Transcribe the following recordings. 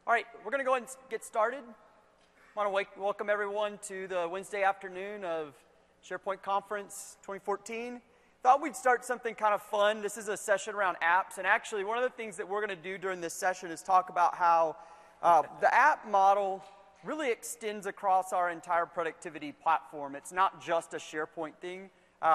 All right, we're going to go ahead and get started. I want to welcome everyone to the Wednesday afternoon of SharePoint Conference 2014. Thought we'd start something kind of fun. This is a session around apps, and actually one of the things that we're going to do during this session is talk about how the app model really extends across our entire productivity platform. It's not just a SharePoint thing.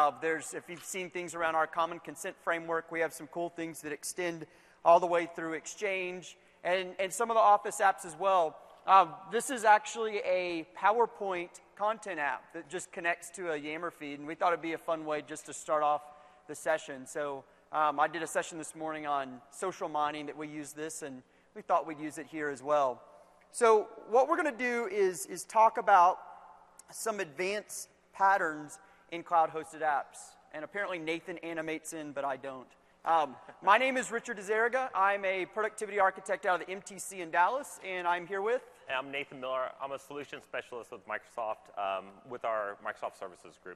If you've seen things around our common consent framework, we have some cool things that extend all the way through Exchange and some of the Office apps as well. This is actually a PowerPoint content app that just connects to a Yammer feed, and we thought it'd be a fun way just to start off the session. So I did a session this morning on social mining that we use this, and we thought we'd use it here as well. So what we're going to do is talk about some advanced patterns in cloud-hosted apps. And apparently Nathan animates in, but I don't. My name is Richard Azariga. I'm a productivity architect out of the MTC in Dallas, and I'm here with... I'm Nathan Miller. I'm a solution specialist with Microsoft, with our Microsoft Services group.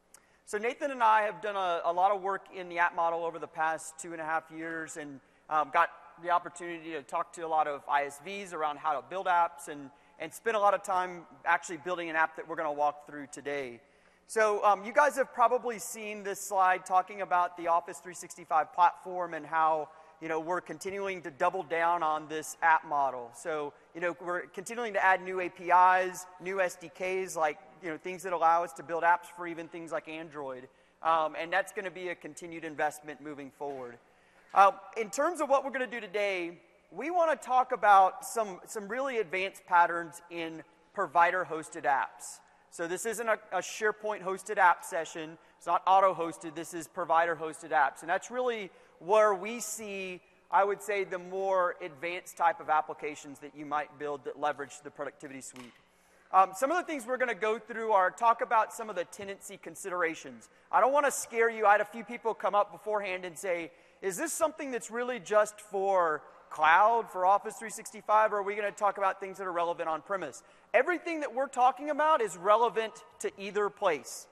So Nathan and I have done a lot of work in the app model over the past 2.5 years, and got the opportunity to talk to a lot of ISVs around how to build apps, and spend a lot of time actually building an app that we're going to walk through today. So you guys have probably seen this slide talking about the Office 365 platform and how we're continuing to double down on this app model. So we're continuing to add new APIs, new SDKs, like things that allow us to build apps for even things like Android. And that's going to be a continued investment moving forward. In terms of what we're going to do today, we want to talk about some really advanced patterns in provider-hosted apps. So this isn't a SharePoint-hosted app session. It's not auto-hosted. This is provider-hosted apps. And that's really where we see, I would say, the more advanced type of applications that you might build that leverage the productivity suite. Some of the things we're going to go through are talk about some of the tenancy considerations. I don't want to scare you. I had a few people come up beforehand and say, is this something that's really just for cloud, for Office 365, or are we going to talk about things that are relevant on premise? Everything that we're talking about is relevant to either place.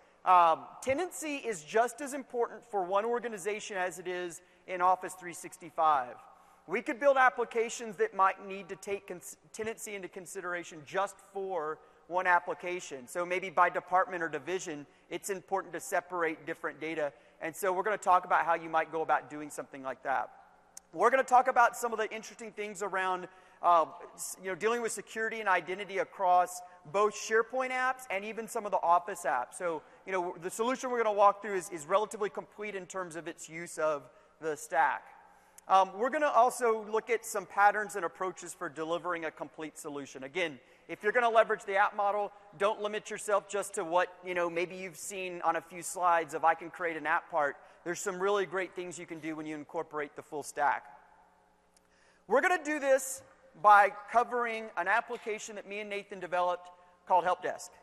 Tenancy is just as important for one organization as it is in Office 365. We could build applications that might need to take tenancy into consideration just for one application. So maybe by department or division, it's important to separate different data. And so we're going to talk about how you might go about doing something like that. We're going to talk about some of the interesting things around dealing with security and identity across both SharePoint apps and even some of the Office apps. So the solution we're going to walk through is relatively complete in terms of its use of the stack. We're going to also look at some patterns and approaches for delivering a complete solution. Again, if you're going to leverage the app model, don't limit yourself just to what maybe you've seen on a few slides of I can create an app part. There's some really great things you can do when you incorporate the full stack. We're going to do this by covering an application that me and Nathan developed called Help Desk.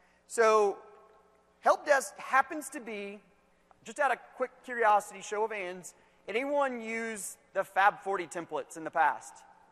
So Help Desk happens to be, just out of quick curiosity, show of hands, anyone use the Fab 40 templates in the past?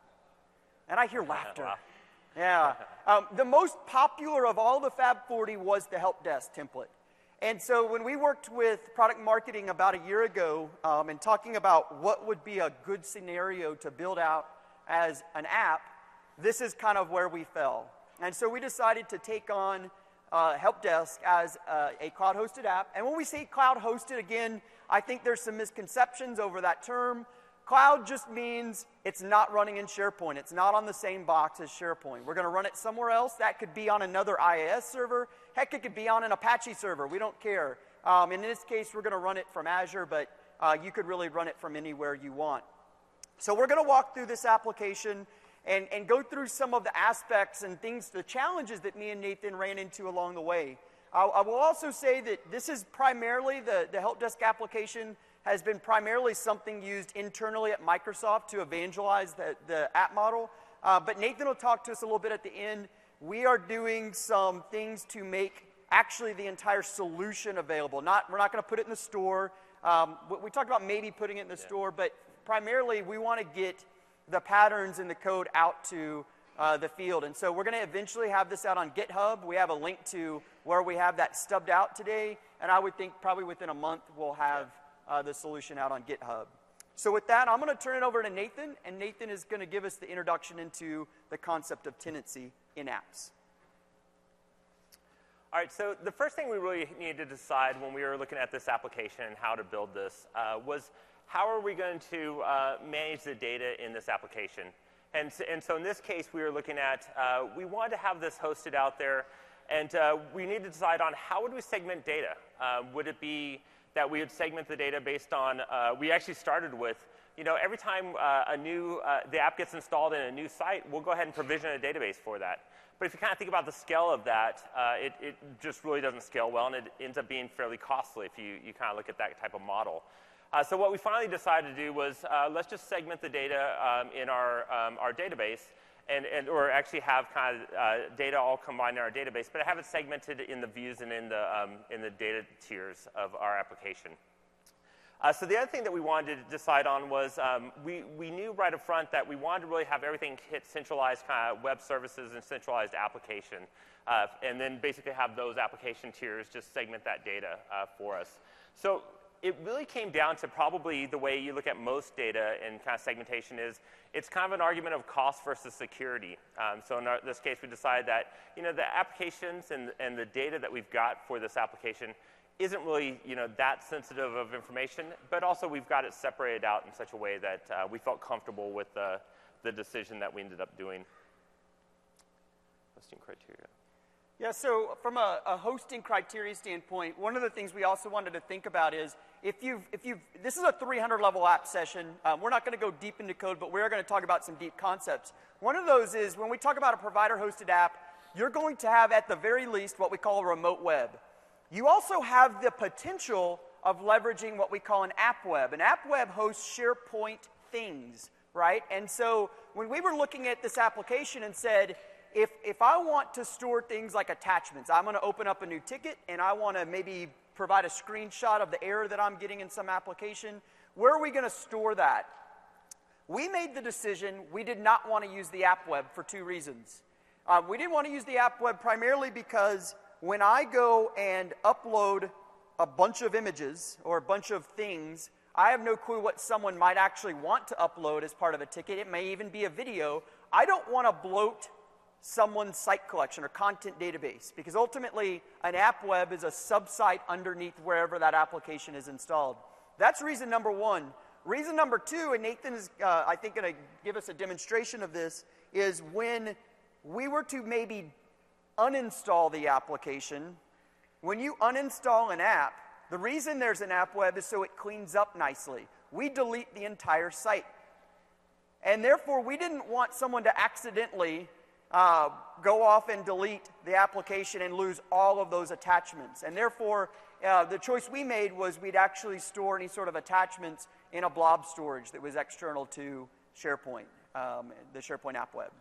And I hear laughter. Yeah. The most popular of all the Fab 40 was the Help Desk template. And so when we worked with product marketing about a year ago and talking about what would be a good scenario to build out as an app, this is kind of where we fell. And so we decided to take on Help Desk as a cloud-hosted app. And when we say cloud-hosted, again, I think there's some misconceptions over that term. Cloud just means it's not running in SharePoint. It's not on the same box as SharePoint. We're going to run it somewhere else. That could be on another IIS server. Heck, it could be on an Apache server. We don't care. In this case, we're going to run it from Azure, but you could really run it from anywhere you want. So we're going to walk through this application and go through some of the aspects and things, the challenges that me and Nathan ran into along the way. I will also say that this is primarily, the Help Desk application has been primarily something used internally at Microsoft to evangelize the app model. But Nathan will talk to us a little bit at the end. We are doing some things to make actually the entire solution available. We're not going to put it in the store. We talked about maybe putting it in the store, but primarily we want to get the patterns and the code out to the field. And so we're going to eventually have this out on GitHub. We have a link to where we have that stubbed out today. And I would think probably within a month we'll have the solution out on GitHub. So with that, I'm going to turn it over to Nathan, and Nathan is going to give us the introduction into the concept of tenancy in apps. All right, so the first thing we really needed to decide when we were looking at this application and how to build this was how are we going to manage the data in this application? And so in this case, we were looking at, we wanted to have this hosted out there, and we needed to decide on how would we segment data. Would it be that we would segment the data based on, we actually started with, every time the app gets installed in a new site, we'll go ahead and provision a database for that. But if you kind of think about the scale of that, it just really doesn't scale well, and it ends up being fairly costly if you kind of look at that type of model. So what we finally decided to do was let's just segment the data in our database, or actually have kind of data all combined in our database, but have it segmented in the views and in the data tiers of our application. So the other thing that we wanted to decide on was we knew right up front that we wanted to really have everything hit centralized kind of web services and centralized application, and then basically have those application tiers just segment that data for us. So it really came down to probably the way you look at most data and kind of segmentation is it's kind of an argument of cost versus security. So in this case, we decided that the applications and the data that we've got for this application isn't really that sensitive of information, but also we've got it separated out in such a way that we felt comfortable with the decision that we ended up doing. Hosting criteria. Yeah, so from a hosting criteria standpoint, one of the things we also wanted to think about is if you've this is a 300 level app session. We're not going to go deep into code, but we're going to talk about some deep concepts. One of those is when we talk about a provider hosted app, you're going to have at the very least what we call a remote web. You also have the potential of leveraging what we call an app web. An app web hosts SharePoint things, right? And so when we were looking at this application and said, if I want to store things like attachments, I'm going to open up a new ticket and I want to maybe provide a screenshot of the error that I'm getting in some application, where are we going to store that? We made the decision we did not want to use the app web for two reasons. We didn't want to use the app web primarily because when I go and upload a bunch of images or a bunch of things, I have no clue what someone might actually want to upload as part of a ticket. It may even be a video. I don't want to bloat someone's site collection or content database, because ultimately an app web is a subsite underneath wherever that application is installed. That's reason number one. Reason number two, and Nathan is, I think, going to give us a demonstration of this, is when we were to maybe uninstall the application, when you uninstall an app, the reason there's an app web is so it cleans up nicely. We delete the entire site. And therefore, we didn't want someone to accidentally go off and delete the application and lose all of those attachments. And therefore, the choice we made was we'd actually store any sort of attachments in a blob storage that was external to SharePoint, the SharePoint app web.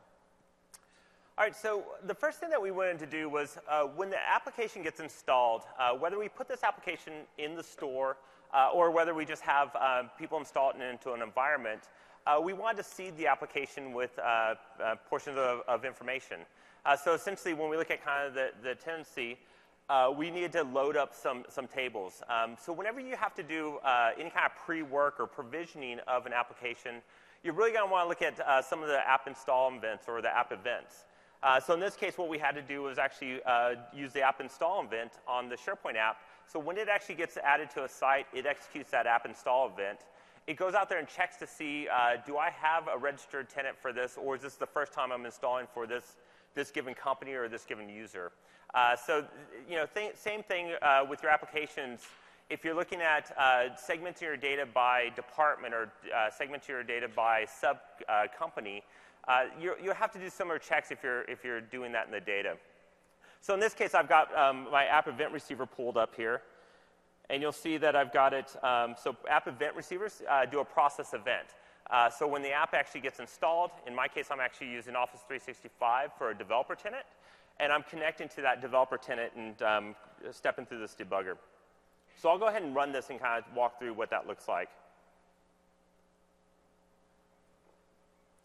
All right, so the first thing that we wanted to do was when the application gets installed, whether we put this application in the store or whether we just have people install it into an environment, we wanted to seed the application with portions of information. So essentially, when we look at kind of the tenancy, we needed to load up some tables. So whenever you have to do any kind of pre-work or provisioning of an application, you're really going to want to look at some of the app install events or the app events. So in this case, what we had to do was actually use the app install event on the SharePoint app. So when it actually gets added to a site, it executes that app install event. It goes out there and checks to see, do I have a registered tenant for this, or is this the first time I'm installing for this given company or this given user? So, same thing with your applications. If you're looking at segmenting your data by department or segmenting your data by sub company, you'll have to do similar checks if you're doing that in the data. So in this case, I've got my app event receiver pulled up here. And you'll see that I've got it, so app event receivers do a process event. So when the app actually gets installed, in my case, I'm actually using Office 365 for a developer tenant, and I'm connecting to that developer tenant and stepping through this debugger. So I'll go ahead and run this and kind of walk through what that looks like.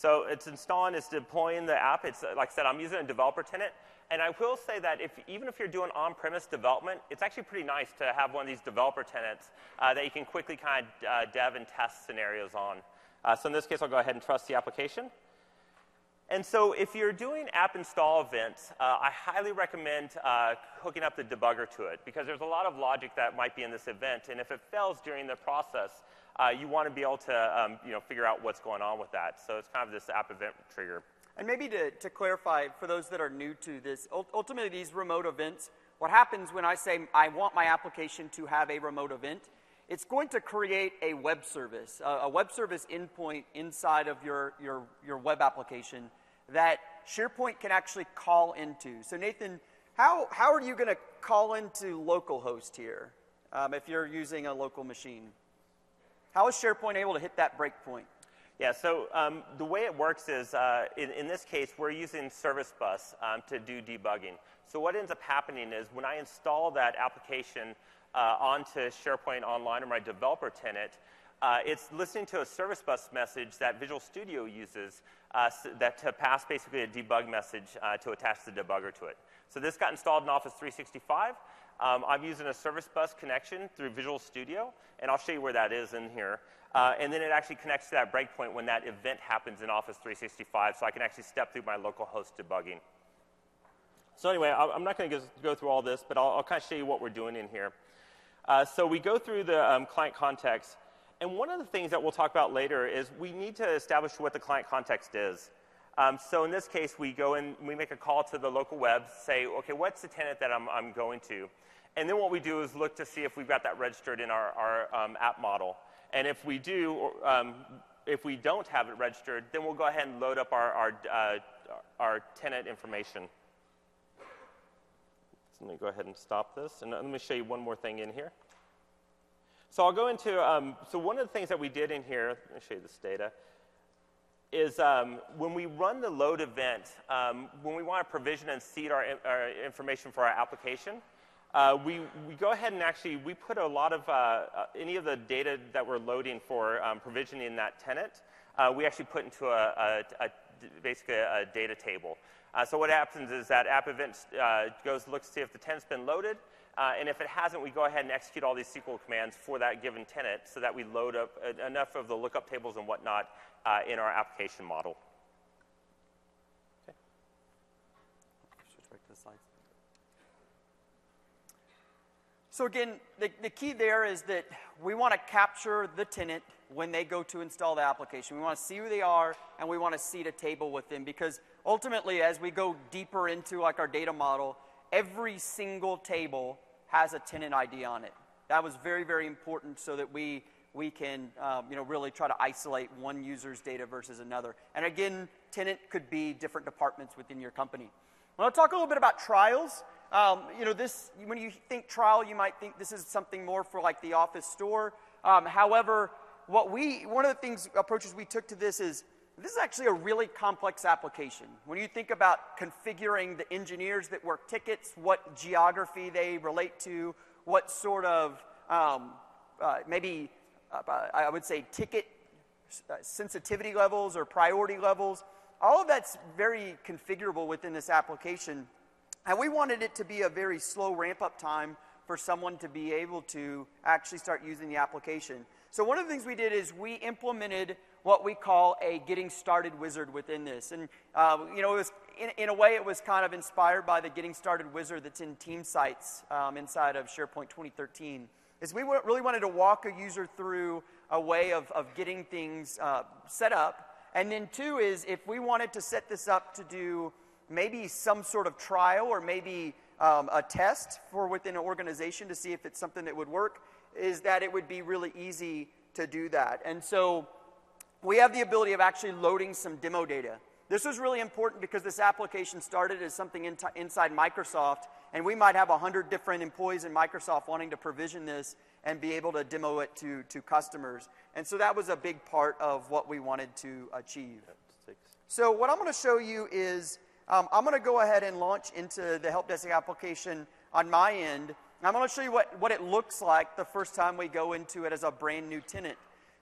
So it's installing, it's deploying the app. It's, like I said, I'm using a developer tenant. And I will say that even if you're doing on-premise development, it's actually pretty nice to have one of these developer tenants that you can quickly kind of dev and test scenarios on. So in this case, I'll go ahead and trust the application. And so if you're doing app install events, I highly recommend hooking up the debugger to it, because there's a lot of logic that might be in this event. And if it fails during the process, you want to be able to figure out what's going on with that. So it's kind of this app event trigger. And maybe to clarify, for those that are new to this, ultimately these remote events, what happens when I say I want my application to have a remote event, it's going to create a web service endpoint inside of your web application that SharePoint can actually call into. So Nathan, how are you going to call into localhost here if you're using a local machine? How is SharePoint able to hit that breakpoint? Yeah, so the way it works is, in this case, we're using Service Bus to do debugging. So what ends up happening is when I install that application onto SharePoint Online or my developer tenant, it's listening to a Service Bus message that Visual Studio uses to pass basically a debug message to attach the debugger to it. So this got installed in Office 365. I'm using a Service Bus connection through Visual Studio, and I'll show you where that is in here. And then it actually connects to that breakpoint when that event happens in Office 365, so I can actually step through my local host debugging. So anyway, I'm not going to go through all this, but I'll kind of show you what we're doing in here. So we go through the client context, and one of the things that we'll talk about later is we need to establish what the client context is. So in this case, we go in, we make a call to the local web, say, okay, what's the tenant that I'm going to? And then what we do is look to see if we've got that registered in our app model. And if we do, if we don't have it registered, then we'll go ahead and load up our tenant information. So let me go ahead and stop this, and let me show you one more thing in here. So I'll go into, so one of the things that we did in here, let me show you this data, is when we run the load event, when we want to provision and seed our information for our application, we go ahead and actually, we put a lot of, any of the data that we're loading for provisioning that tenant, we actually put into basically a data table. So what happens is that app event looks to see if the tenant's been loaded, and if it hasn't, we go ahead and execute all these SQL commands for that given tenant so that we load up enough of the lookup tables and whatnot in our application model. Okay. Switch back to the slides. So again, the key there is that we want to capture the tenant when they go to install the application. We want to see who they are, and we want to seed a table with them, because ultimately, as we go deeper into like our data model, every single table has a tenant ID on it. That was very, very important so that we can really try to isolate one user's data versus another. And again, tenant could be different departments within your company. I want to talk a little bit about trials. When you think trial, you might think this is something more for like the Office store. However, one of the approaches we took to this is actually a really complex application. When you think about configuring the engineers that work tickets, what geography they relate to, what sort of I would say ticket sensitivity levels or priority levels, all of that's very configurable within this application. And we wanted it to be a very slow ramp-up time for someone to be able to actually start using the application. So one of the things we did is we implemented what we call a getting started wizard within this. And it was, in a way, it was kind of inspired by the getting started wizard that's in Team Sites inside of SharePoint 2013. Is we really wanted to walk a user through a way of getting things set up. And then two is if we wanted to set this up to do maybe some sort of trial or maybe a test for within an organization to see if it's something that would work, is that it would be really easy to do that. And so we have the ability of actually loading some demo data. This was really important because this application started as something inside Microsoft, and we might have 100 different employees in Microsoft wanting to provision this and be able to demo it to customers. And so that was a big part of what we wanted to achieve. So what I'm going to show you is I'm going to go ahead and launch into the help desk application on my end. I'm going to show you what it looks like the first time we go into it as a brand new tenant.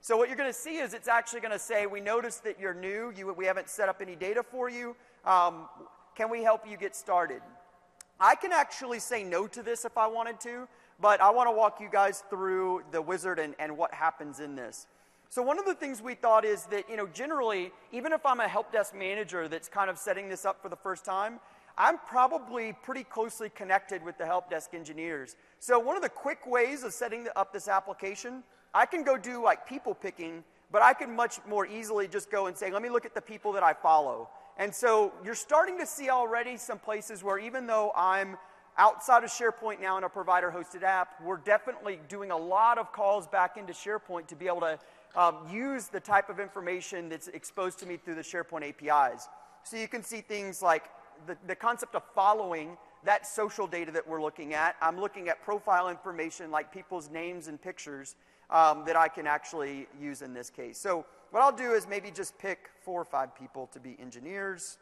So what you're going to see is it's actually going to say, we noticed that you're new, we haven't set up any data for you. Can we help you get started? I can actually say no to this if I wanted to, but I want to walk you guys through the wizard and what happens in this. So one of the things we thought is that, generally, even if I'm a help desk manager that's kind of setting this up for the first time, I'm probably pretty closely connected with the help desk engineers. So one of the quick ways of setting up this application, I can go do like people picking, but I can much more easily just go and say, let me look at the people that I follow. And so you're starting to see already some places where even though I'm outside of SharePoint now in a provider-hosted app, we're definitely doing a lot of calls back into SharePoint to be able to use the type of information that's exposed to me through the SharePoint APIs. So you can see things like the concept of following, that social data that we're looking at. I'm looking at profile information like people's names and pictures that I can actually use in this case. So what I'll do is maybe just pick 4 or 5 people to be engineers.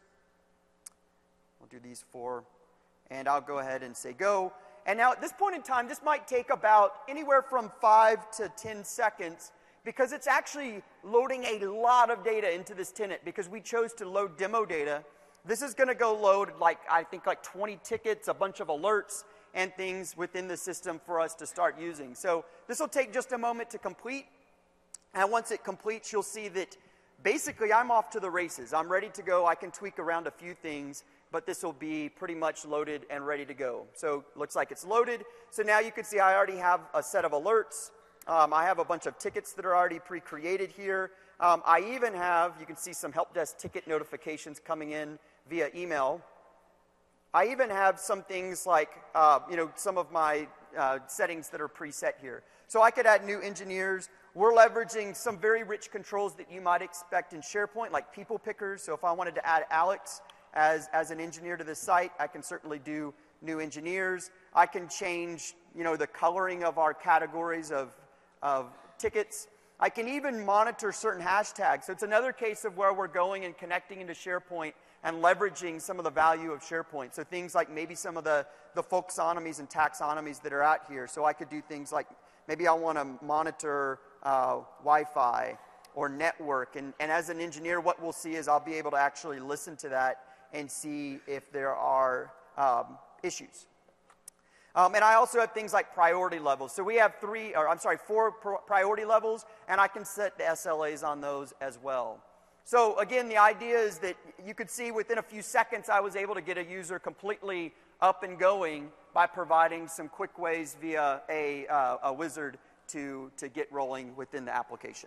I'll do these 4, and I'll go ahead and say go. And now at this point in time, this might take about anywhere from 5 to 10 seconds because it's actually loading a lot of data into this tenant because we chose to load demo data. This is going to go load I think 20 tickets, a bunch of alerts, and things within the system for us to start using. So this will take just a moment to complete. And once it completes, you'll see that basically I'm off to the races. I'm ready to go. I can tweak around a few things, but this will be pretty much loaded and ready to go. So looks like it's loaded. So now you can see I already have a set of alerts. I have a bunch of tickets that are already pre-created here. I even have, you can see some help desk ticket notifications coming in via email. I even have some things like, some of my settings that are preset here. So I could add new engineers. We're leveraging some very rich controls that you might expect in SharePoint, like people pickers. So if I wanted to add Alex as an engineer to this site, I can certainly do new engineers. I can change, the coloring of our categories of tickets. I can even monitor certain hashtags. So it's another case of where we're going and connecting into SharePoint and leveraging some of the value of SharePoint. So things like maybe some of the folksonomies and taxonomies that are out here. So I could do things like maybe I want to monitor Wi-Fi or network. And as an engineer, what we'll see is I'll be able to actually listen to that and see if there are issues. And I also have things like priority levels. So we have 4 priority levels, and I can set the SLAs on those as well. So again, the idea is that you could see within a few seconds I was able to get a user completely up and going by providing some quick ways via a wizard to get rolling within the application.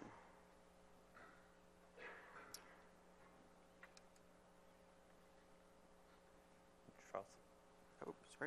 Oh, sorry.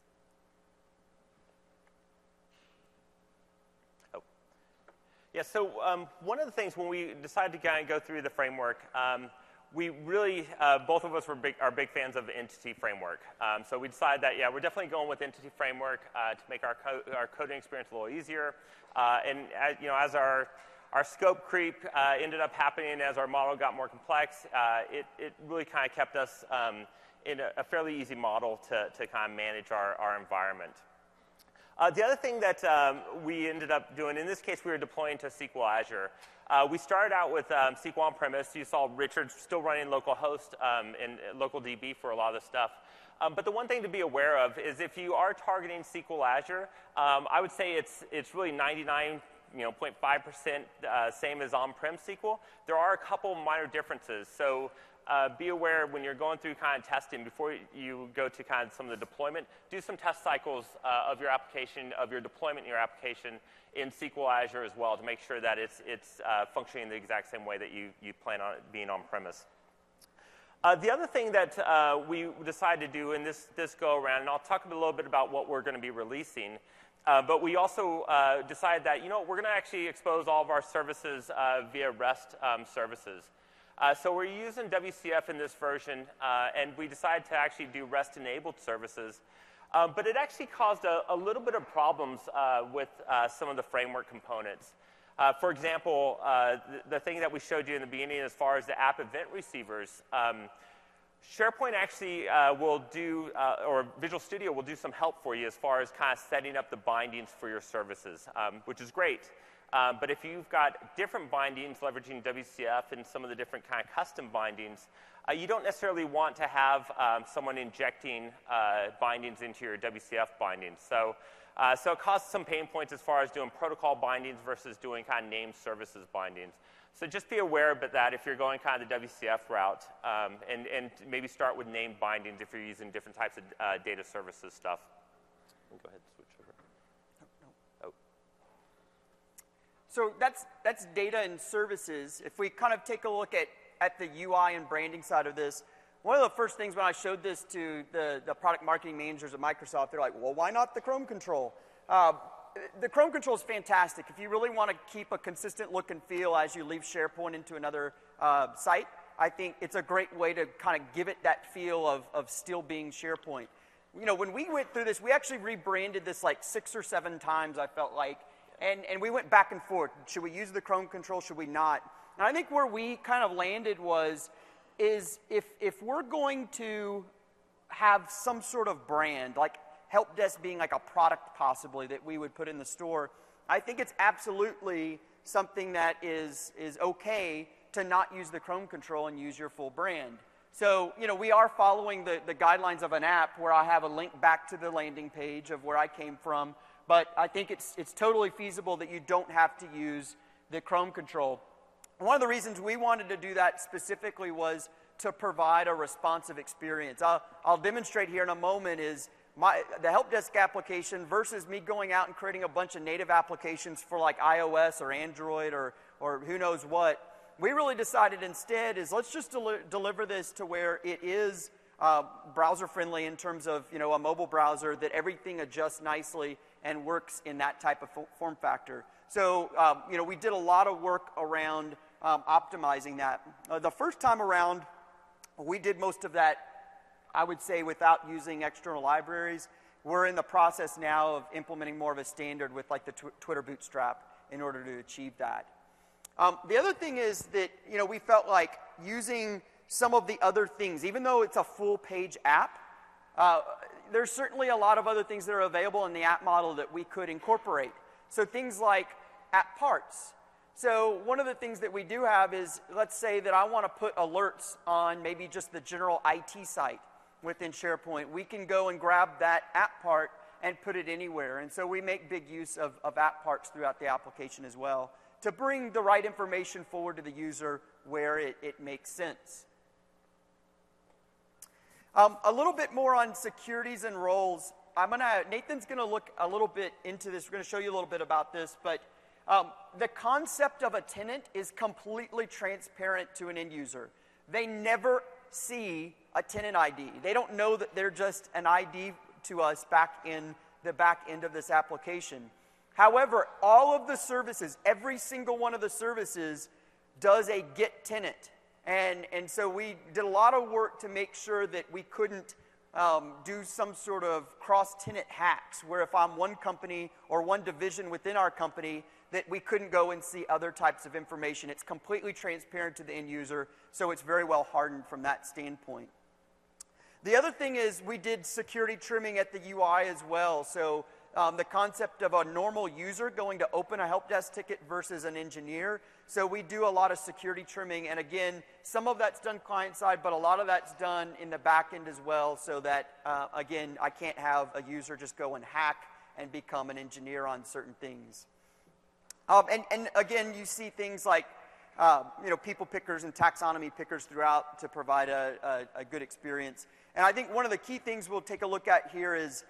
Yeah, so one of the things when we decided to kind of go through the framework, we really, both of us are big fans of Entity Framework. So we decided that, we're definitely going with Entity Framework to make our coding experience a little easier. And as our scope creep ended up happening as our model got more complex, it really kind of kept us in a fairly easy model to kind of manage our environment. The other thing that we ended up doing, in this case, we were deploying to SQL Azure. We started out with SQL on-premise. You saw Richard still running localhost and local DB for a lot of the stuff. But the one thing to be aware of is if you are targeting SQL Azure, I would say it's really 99.5% same as on-prem SQL. There are a couple minor differences. So be aware when you're going through kind of testing, before you go to kind of some of the deployment, do some test cycles of your application, of your deployment in your application in SQL Azure as well to make sure that it's functioning the exact same way that you plan on it being on-premise. The other thing that we decided to do in this go around, and I'll talk a little bit about what we're going to be releasing, but we also decided that, we're going to actually expose all of our services via REST services. So we're using WCF in this version, and we decided to actually do REST-enabled services. But it actually caused a little bit of problems with some of the framework components. For example, the thing that we showed you in the beginning as far as the app event receivers, SharePoint actually will do, or Visual Studio will do some help for you as far as kind of setting up the bindings for your services, which is great. But if you've got different bindings leveraging WCF and some of the different kind of custom bindings, you don't necessarily want to have someone injecting bindings into your WCF bindings. So it causes some pain points as far as doing protocol bindings versus doing kind of named services bindings. So just be aware of that if you're going kind of the WCF route, and maybe start with named bindings if you're using different types of data services stuff. Go ahead and switch over. Oh. So that's data and services. If we kind of take a look at the UI and branding side of this, one of the first things when I showed this to the product marketing managers at Microsoft, they're like, well, why not the Chrome control? The Chrome control is fantastic. If you really want to keep a consistent look and feel as you leave SharePoint into another site, I think it's a great way to kind of give it that feel of still being SharePoint. You know, when we went through this, we actually rebranded this like 6 or 7 times, I felt like, and we went back and forth. Should we use the Chrome control? Should we not? And I think where we kind of landed is if we're going to have some sort of brand, like help desk being like a product possibly that we would put in the store, I think it's absolutely something that is okay to not use the Chrome control and use your full brand. So, you know, we are following the guidelines of an app where I have a link back to the landing page of where I came from, but I think it's totally feasible that you don't have to use the Chrome control. One of the reasons we wanted to do that specifically was to provide a responsive experience. I'll demonstrate here in a moment is the help desk application versus me going out and creating a bunch of native applications for like iOS or Android or who knows what. We really decided instead is let's just deliver this to where it is browser friendly in terms of, you know, a mobile browser that everything adjusts nicely and works in that type of form factor. So, you know, we did a lot of work around optimizing that. The first time around, we did most of that, I would say, without using external libraries. We're in the process now of implementing more of a standard with like the Twitter Bootstrap in order to achieve that. The other thing is that, you know, we felt like using some of the other things, even though it's a full page app, there's certainly a lot of other things that are available in the app model that we could incorporate. So things like app parts. So one of the things that we do have is, let's say that I want to put alerts on maybe just the general IT site within SharePoint. We can go and grab that app part and put it anywhere. And so we make big use of app parts throughout the application as well to bring the right information forward to the user where it makes sense. A little bit more on securities and roles. Nathan's going to look a little bit into this. We're going to show you a little bit about this, but the concept of a tenant is completely transparent to an end user. They never see a tenant ID. They don't know that they're just an ID to us back in the back end of this application. However, all of the services, every single one of the services does a get tenant. And so we did a lot of work to make sure that we couldn't do some sort of cross-tenant hacks where if I'm one company or one division within our company that we couldn't go and see other types of information. It's completely transparent to the end user, so it's very well hardened from that standpoint. The other thing is we did security trimming at the UI as well. So the concept of a normal user going to open a help desk ticket versus an engineer. So we do a lot of security trimming. And again, some of that's done client side, but a lot of that's done in the back end as well so that, again, I can't have a user just go and hack and become an engineer on certain things. And again, you see things like you know, people pickers and taxonomy pickers throughout to provide a good experience. And I think one of the key things we'll take a look at here is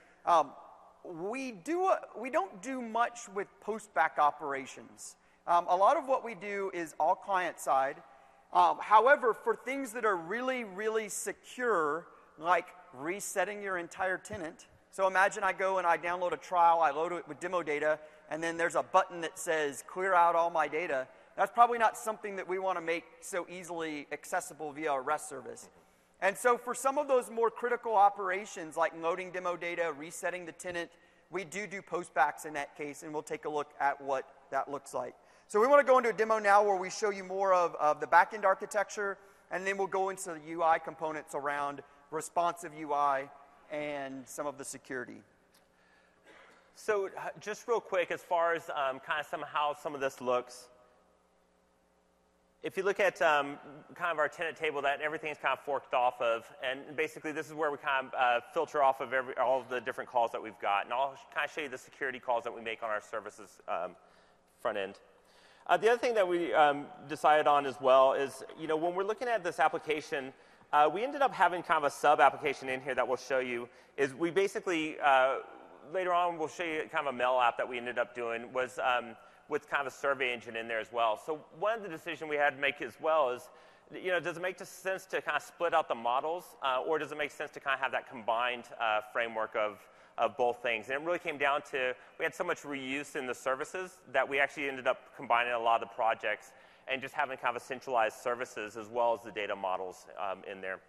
we don't do much with post-back operations. A lot of what we do is all client-side. However, for things that are really, really secure, like resetting your entire tenant, so imagine I go and I download a trial, I load it with demo data, and then there's a button that says clear out all my data. That's probably not something that we want to make so easily accessible via a REST service. And so for some of those more critical operations like loading demo data, resetting the tenant, we do postbacks in that case, and we'll take a look at what that looks like. So we want to go into a demo now where we show you more of the backend architecture, and then we'll go into the UI components around responsive UI and some of the security. So just real quick, as far as kind of how some of this looks, if you look at kind of our tenant table that everything's kind of forked off of, and basically this is where we kind of filter off of all of the different calls that we've got. And I'll kind of show you the security calls that we make on our services front end. The other thing that we decided on as well is, when we're looking at this application, we ended up having kind of a sub-application in here that we'll show you. Is we basically, later on we'll show you kind of a mail app that we ended up doing was with kind of a survey engine in there as well. So one of the decisions we had to make as well is, does it make sense to kind of split out the models, or does it make sense to kind of have that combined framework of both things? And it really came down to, we had so much reuse in the services that we actually ended up combining a lot of the projects and just having kind of a centralized services as well as the data models in there.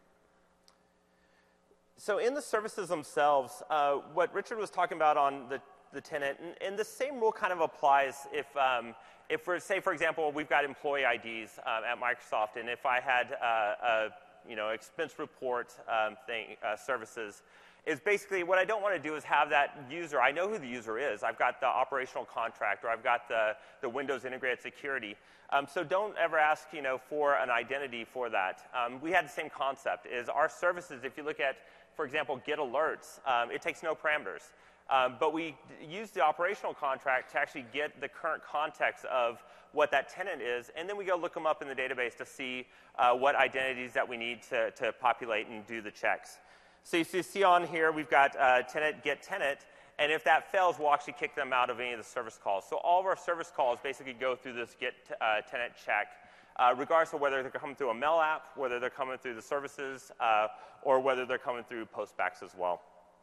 So in the services themselves, what Richard was talking about on the tenant, and the same rule kind of applies if we're, say, for example, we've got employee IDs at Microsoft, and if I had expense report services, is basically what I don't want to do is have that user, I know who the user is. I've got the operational contract, or I've got the Windows integrated security. So don't ever ask, for an identity for that. We had the same concept, is our services, if you look at, for example, get alerts, it takes no parameters. But we use the operational contract to actually get the current context of what that tenant is, and then we go look them up in the database to see what identities that we need to populate and do the checks. So you see on here, we've got tenant, get tenant, and if that fails, we'll actually kick them out of any of the service calls. So all of our service calls basically go through this get tenant check, regardless of whether they're coming through a mail app, whether they're coming through the services, or whether they're coming through postbacks as well.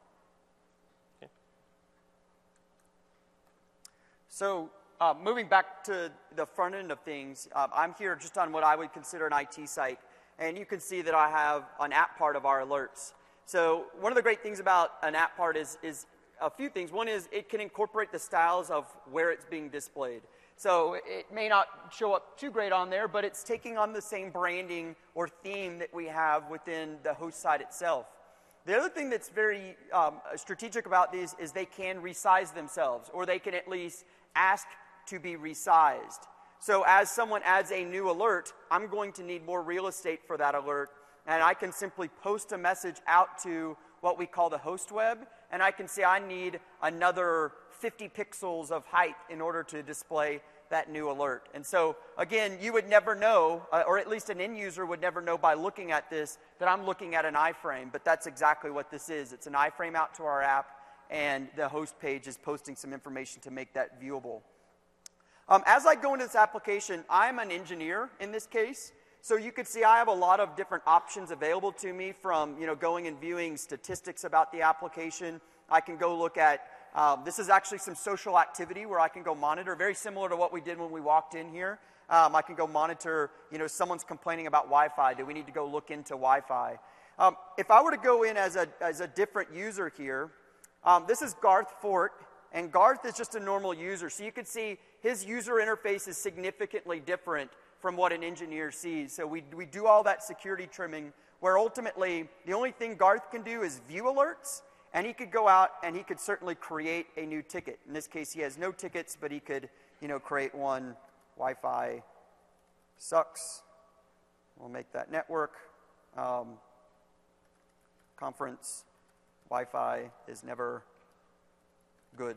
So moving back to the front end of things, I'm here just on what I would consider an IT site. And you can see that I have an app part of our alerts. So one of the great things about an app part is a few things. One is it can incorporate the styles of where it's being displayed. So it may not show up too great on there, but it's taking on the same branding or theme that we have within the host site itself. The other thing that's very strategic about these is they can resize themselves, or they can at least ask to be resized. So as someone adds a new alert, I'm going to need more real estate for that alert, and I can simply post a message out to what we call the host web, and I can say I need another 50 pixels of height in order to display that new alert. And so, again, you would never know, or at least an end user would never know by looking at this, that I'm looking at an iframe, but that's exactly what this is. It's an iframe out to our app, and the host page is posting some information to make that viewable. As I go into this application, I'm an engineer in this case, so you can see I have a lot of different options available to me, from going and viewing statistics about the application. I can go look at, this is actually some social activity where I can go monitor, very similar to what we did when we walked in here. I can go monitor, someone's complaining about Wi-Fi. Do we need to go look into Wi-Fi? If I were to go in as a different user here, this is Garth Fort, and Garth is just a normal user. So you can see his user interface is significantly different from what an engineer sees. So we do all that security trimming, where ultimately the only thing Garth can do is view alerts, and he could go out and he could certainly create a new ticket. In this case, he has no tickets, but he could create one. Wi-Fi sucks. We'll make that network. Conference. Wi-Fi is never good.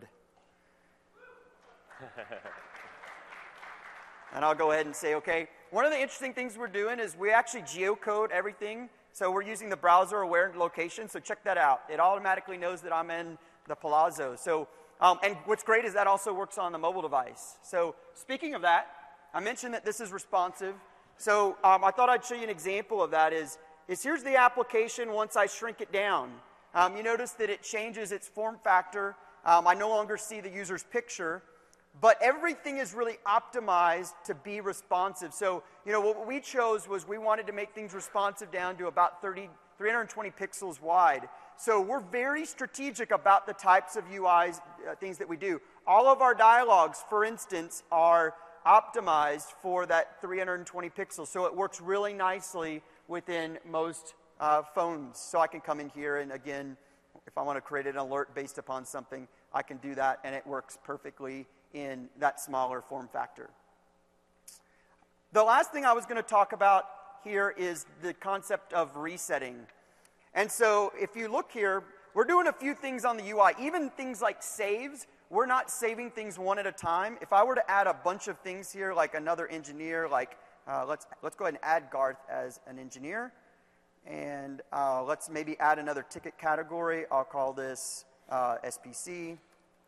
And I'll go ahead and say, okay. One of the interesting things we're doing is we actually geocode everything. So we're using the browser-aware location. So check that out. It automatically knows that I'm in the Palazzo. So, and what's great is that also works on the mobile device. So speaking of that, I mentioned that this is responsive. So I thought I'd show you an example of that. Is here's the application once I shrink it down. You notice that it changes its form factor. I no longer see the user's picture. But everything is really optimized to be responsive. So, what we chose was we wanted to make things responsive down to about 320 pixels wide. So we're very strategic about the types of UIs, things that we do. All of our dialogues, for instance, are optimized for that 320 pixels. So it works really nicely within most phones. So I can come in here and, again, If I want to create an alert based upon something, I can do that, and it works perfectly in that smaller form factor. The last thing I was going to talk about here is the concept of resetting. And so if you look here, we're doing a few things on the UI. Even things like saves, we're not saving things one at a time. If I were to add a bunch of things here, like another engineer, like let's go ahead and add Garth as an engineer. And let's maybe add another ticket category. I'll call this SPC.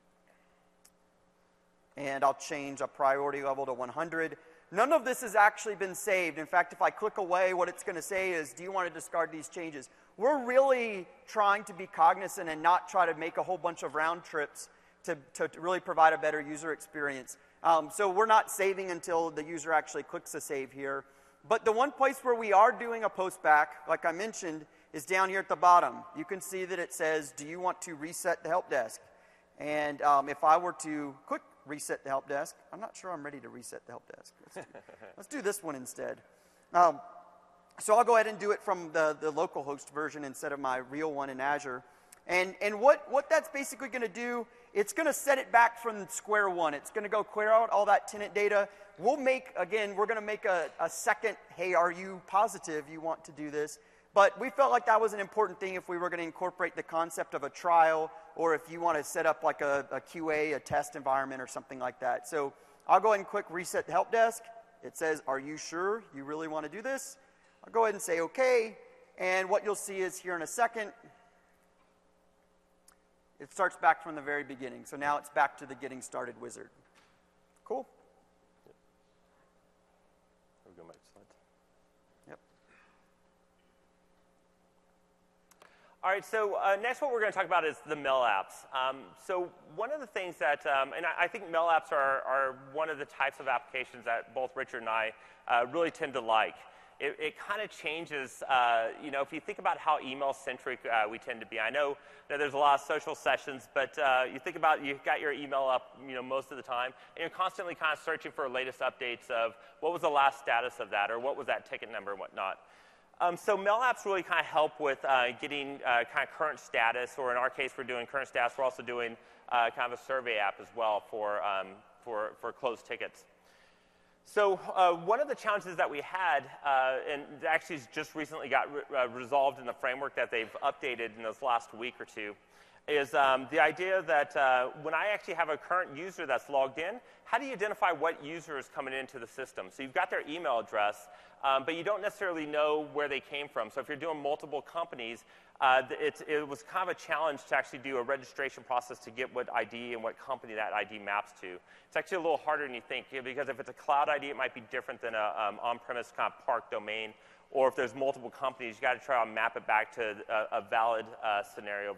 And I'll change a priority level to 100. None of this has actually been saved. In fact, if I click away, what it's going to say is, do you want to discard these changes? We're really trying to be cognizant and not try to make a whole bunch of round trips to really provide a better user experience. So we're not saving until the user actually clicks a save here. But the one place where we are doing a post back, like I mentioned, is down here at the bottom. You can see that it says, do you want to reset the help desk? And if I were to click reset the help desk, I'm not sure I'm ready to reset the help desk. Let's do this one instead. So I'll go ahead and do it from the localhost version instead of my real one in Azure. And what that's basically going to do, it's going to set it back from square one. It's going to go clear out all that tenant data. We're going to make a second, hey, are you positive you want to do this? But we felt like that was an important thing if we were going to incorporate the concept of a trial, or if you want to set up like a QA, a test environment or something like that. So I'll go ahead and click reset the help desk. It says, are you sure you really want to do this? I'll go ahead and say OK. And what you'll see is here in a second, it starts back from the very beginning. So now it's back to the getting started wizard. Cool? We'll go back to slides. Yep. All right, so next what we're going to talk about is the mail apps. So one of the things that, and I think mail apps are one of the types of applications that both Richard and I really tend to like. It kind of changes, if you think about how email-centric we tend to be. I know that there's a lot of social sessions, but you think about you've got your email up, most of the time, and you're constantly kind of searching for latest updates of what was the last status of that, or what was that ticket number and whatnot. So mail apps really kind of help with getting kind of current status, or in our case, we're doing current status. We're also doing kind of a survey app as well for closed tickets. So one of the challenges that we had, and actually just recently got resolved in the framework that they've updated in this last week or two, is the idea that when I actually have a current user that's logged in, how do you identify what user is coming into the system? So you've got their email address, but you don't necessarily know where they came from. So if you're doing multiple companies, it was kind of a challenge to actually do a registration process to get what ID and what company that ID maps to. It's actually a little harder than you think, because if it's a cloud ID, it might be different than an on-premise kind of park domain. Or if there's multiple companies, you got to try to map it back to a valid scenario,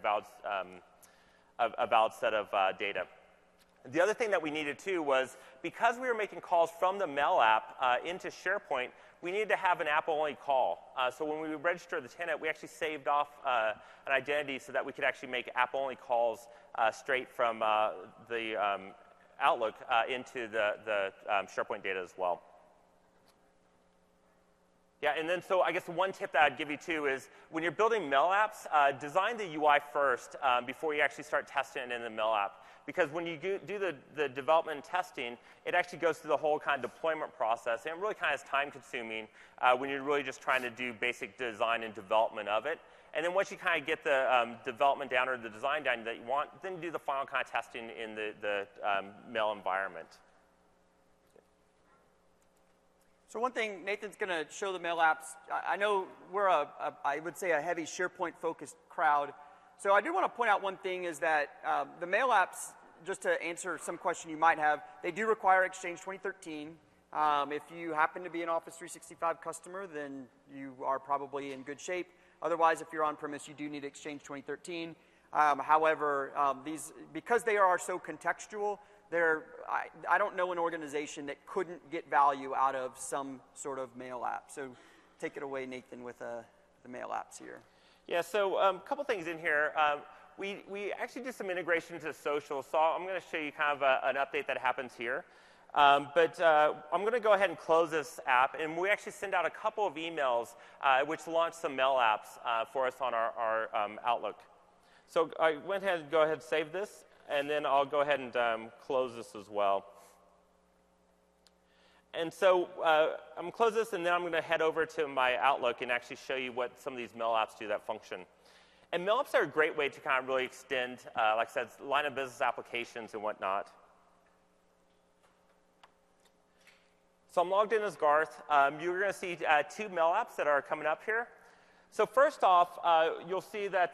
a valid set of data. The other thing that we needed too was, because we were making calls from the mail app into SharePoint, we needed to have an app-only call. So when we registered the tenant, we actually saved off an identity so that we could actually make app-only calls straight from the Outlook into the SharePoint data as well. Yeah, and then so I guess one tip that I'd give you too is, when you're building mail apps, design the UI first before you actually start testing it in the mail app. Because when you do the development and testing, it actually goes through the whole kind of deployment process, and it really kind of is time-consuming when you're really just trying to do basic design and development of it. And then once you kind of get the development down, or the design down that you want, then do the final kind of testing in the mail environment. So one thing, Nathan's going to show the mail apps. I know we're I would say a heavy SharePoint-focused crowd. So I do want to point out one thing, is that the mail apps, just to answer some question you might have, they do require Exchange 2013. If you happen to be an Office 365 customer, then you are probably in good shape. Otherwise, if you're on-premise, you do need Exchange 2013. However, because they are so contextual, I don't know an organization that couldn't get value out of some sort of mail app. So take it away, Nathan, with the mail apps here. Yeah, so a couple things in here. We actually did some integration to social, so I'm going to show you kind of an update that happens here. But I'm going to go ahead and close this app, and we actually send out a couple of emails which launch some mail apps for us on our Outlook. So I went ahead and go ahead and save this, and then I'll go ahead and close this as well. And so I'm going to close this, and then I'm going to head over to my Outlook and actually show you what some of these mail apps do that function. And mail apps are a great way to kind of really extend, like I said, line of business applications and whatnot. So I'm logged in as Garth. You're going to see 2 mail apps that are coming up here. So first off, you'll see that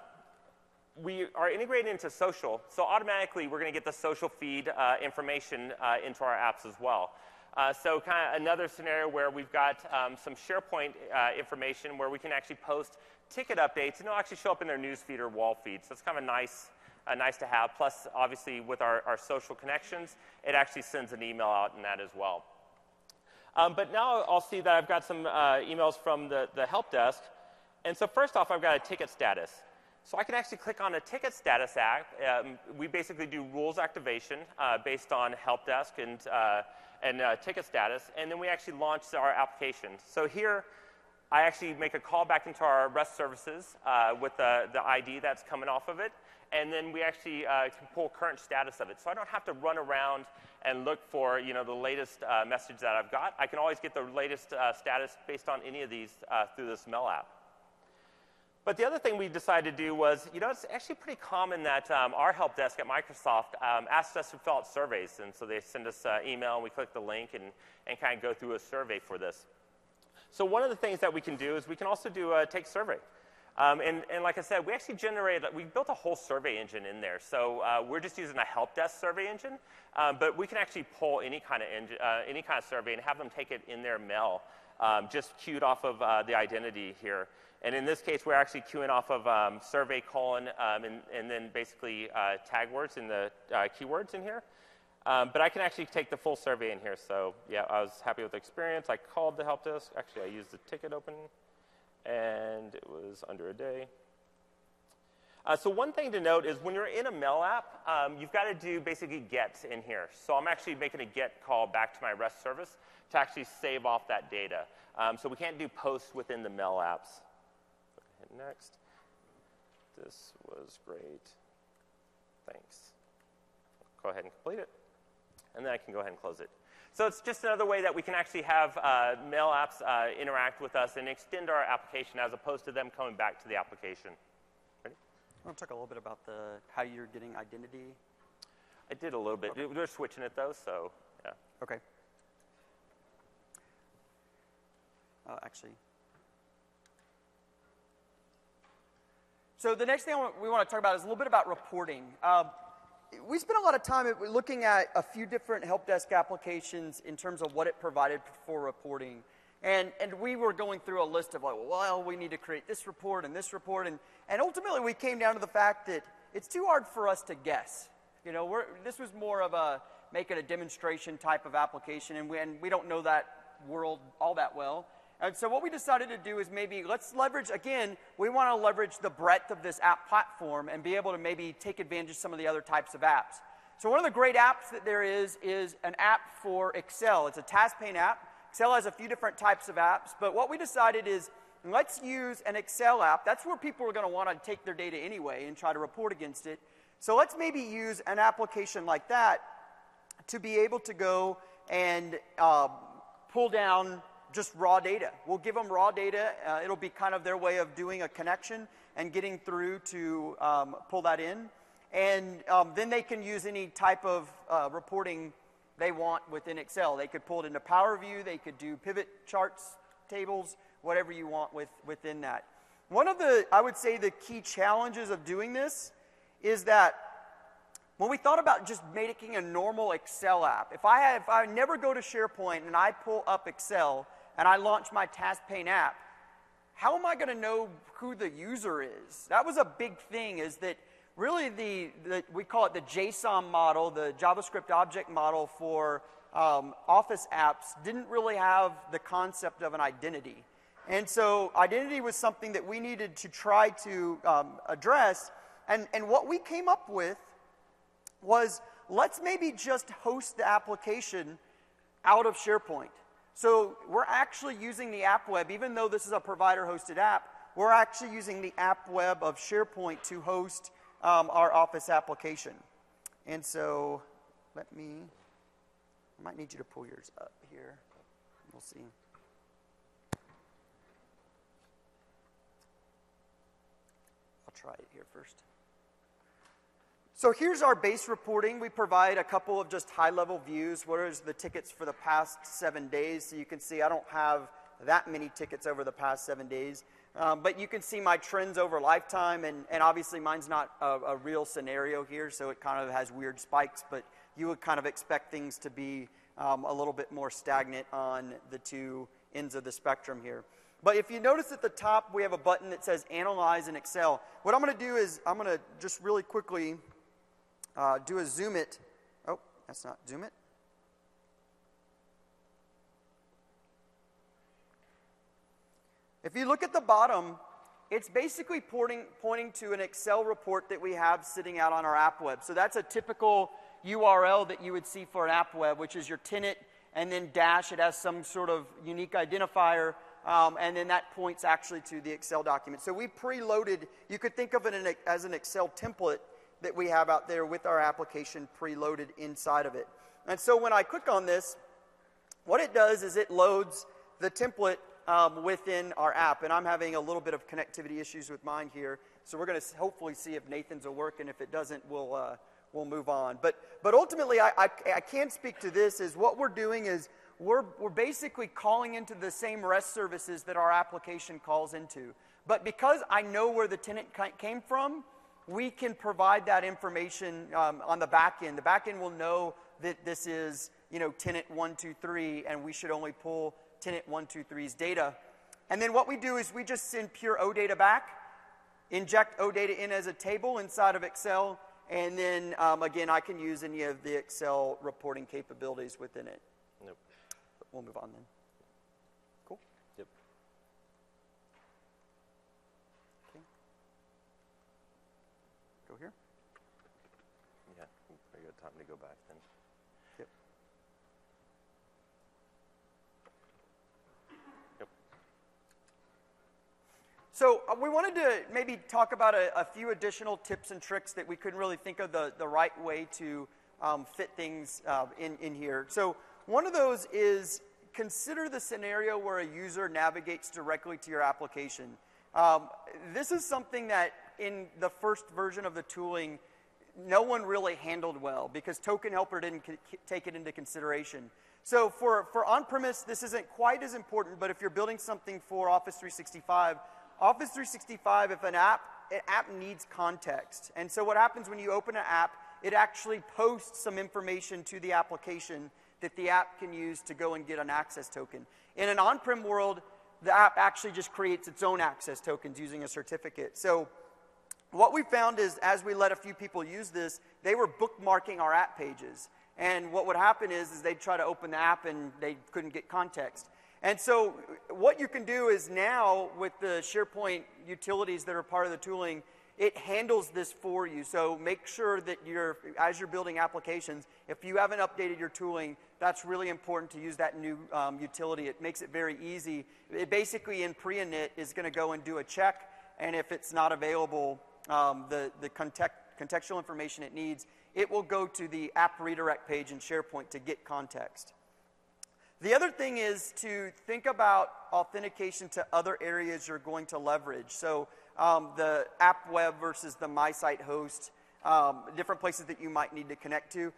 we are integrated into social. So automatically, we're going to get the social feed information into our apps as well. So kind of another scenario where we've got some SharePoint information where we can actually post ticket updates, and it'll actually show up in their news feed or wall feed. So it's kind of nice to have. Plus, obviously, with our social connections, it actually sends an email out in that as well. But now I'll see that I've got some emails from the help desk. And so first off, I've got a ticket status. So I can actually click on a ticket status app. We basically do rules activation based on help desk and ticket status. And then we actually launch our application. So here, I actually make a call back into our REST services with the ID that's coming off of it. And then we actually can pull current status of it. So I don't have to run around and look for the latest message that I've got. I can always get the latest status based on any of these through this mail app. But the other thing we decided to do was, it's actually pretty common that our help desk at Microsoft asks us to fill out surveys. And so they send us an email, and we click the link and kind of go through a survey for this. So one of the things that we can do is we can also do a take survey. And like I said, we built a whole survey engine in there. So we're just using a help desk survey engine, but we can actually pull any kind of survey and have them take it in their mail, just queued off of the identity here. And in this case, we're actually queuing off of survey : and then basically tag words in the keywords in here. But I can actually take the full survey in here. So yeah, I was happy with the experience. I called the help desk. Actually, I used the ticket open, and it was under a day. So one thing to note is when you're in a mail app, you've got to do basically get in here. So I'm actually making a get call back to my REST service to actually save off that data. So we can't do posts within the mail apps. Hit next. This was great. Thanks. Go ahead and complete it. And then I can go ahead and close it. So it's just another way that we can actually have mail apps interact with us and extend our application as opposed to them coming back to the application. Ready? I want to talk a little bit about how you're getting identity. I did a little bit. Okay. We're switching it, though, so yeah. Okay. Actually. So the next thing we want to talk about is a little bit about reporting. We spent a lot of time looking at a few different help desk applications in terms of what it provided for reporting. And we were going through a list of we need to create this report. And ultimately we came down to the fact that it's too hard for us to guess. This was more of making a demonstration type of application, and we don't know that world all that well. And so what we decided to do is let's leverage, again, we want to leverage the breadth of this app platform and be able to maybe take advantage of some of the other types of apps. So one of the great apps that there is an app for Excel. It's a task pane app. Excel has a few different types of apps, but what we decided is let's use an Excel app. That's where people are going to want to take their data anyway and try to report against it. So let's maybe use an application like that to be able to go and pull down just raw data. We'll give them raw data. It'll be kind of their way of doing a connection and getting through to pull that in. And then they can use any type of reporting they want within Excel. They could pull it into Power View. They could do pivot charts, tables, whatever you want within that. One of I would say the key challenges of doing this is that when we thought about just making a normal Excel app, if I never go to SharePoint and I pull up Excel and I launch my task pane app, how am I going to know who the user is? That was a big thing, is that really we call it the JSON model, the JavaScript object model for Office apps didn't really have the concept of an identity. And so identity was something that we needed to try to address. And what we came up with was, let's maybe just host the application out of SharePoint. So we're actually using the app web, even though this is a provider-hosted app, we're actually using the app web of SharePoint to host our Office application. And so I might need you to pull yours up here. We'll see. I'll try it here first. So here's our base reporting. We provide a couple of just high-level views. What is the tickets for the past 7 days? So you can see I don't have that many tickets over the past 7 days. But you can see my trends over lifetime, and obviously mine's not a real scenario here, so it kind of has weird spikes, but you would kind of expect things to be a little bit more stagnant on the two ends of the spectrum here. But if you notice at the top, we have a button that says Analyze in Excel. What I'm going to do is I'm going to just really quickly do a zoom it. Oh, that's not zoom it. If you look at the bottom, it's basically pointing to an Excel report that we have sitting out on our app web. So that's a typical URL that you would see for an app web, which is your tenant and then dash. It has some sort of unique identifier, and then that points actually to the Excel document. So we preloaded, you could think of it as an Excel template that we have out there with our application preloaded inside of it. And so when I click on this, what it does is it loads the template within our app. And I'm having a little bit of connectivity issues with mine here. So we're going to hopefully see if Nathan's will work, and if it doesn't, we'll move on. But ultimately, I can speak to this, is what we're doing is we're basically calling into the same REST services that our application calls into. But because I know where the tenant came from, we can provide that information on the back end. The back end will know that this is, tenant 123, and we should only pull tenant 123's data. And then what we do is we just send pure OData back, inject OData in as a table inside of Excel, and then, again, I can use any of the Excel reporting capabilities within it. Nope. But we'll move on then. Cool? Yep. Okay. Go here. Yeah, very good time to go back then. Yep. Yep. So we wanted to maybe talk about a few additional tips and tricks that we couldn't really think of the right way to fit things in here. So one of those is consider the scenario where a user navigates directly to your application. This is something that in the first version of the tooling, no one really handled well because Token Helper didn't take it into consideration. So for on-premise, this isn't quite as important, but if you're building something for Office 365, Office 365, if an app needs context. And so what happens when you open an app, it actually posts some information to the application that the app can use to go and get an access token. In an on-prem world, the app actually just creates its own access tokens using a certificate. So what we found is as we let a few people use this, they were bookmarking our app pages. And what would happen is they'd try to open the app and they couldn't get context. And so what you can do is now with the SharePoint utilities that are part of the tooling, it handles this for you. So make sure that as you're building applications, if you haven't updated your tooling, that's really important to use that new utility. It makes it very easy. It basically in pre-init is going to go and do a check, and if it's not available, the contextual information it needs, it will go to the app redirect page in SharePoint to get context. The other thing is to think about authentication to other areas you're going to leverage. So the app web versus the MySite host, different places that you might need to connect to.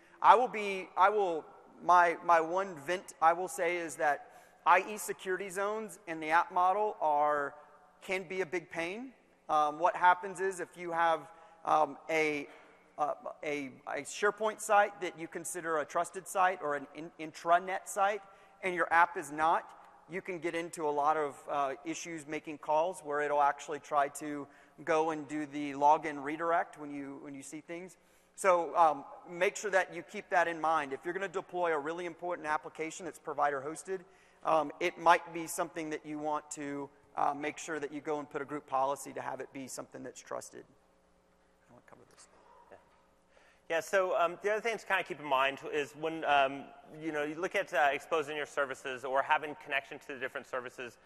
My one vent I will say is that IE security zones in the app model can be a big pain. What happens is if you have a SharePoint site that you consider a trusted site or an intranet site, and your app is not, you can get into a lot of issues making calls where it'll actually try to go and do the login redirect when you see things. So make sure that you keep that in mind. If you're going to deploy a really important application that's provider hosted, it might be something that you want to make sure that you go and put a group policy to have it be something that's trusted. I want to cover this. Yeah, so the other thing to kind of keep in mind is when you look at exposing your services or having connection to the different services,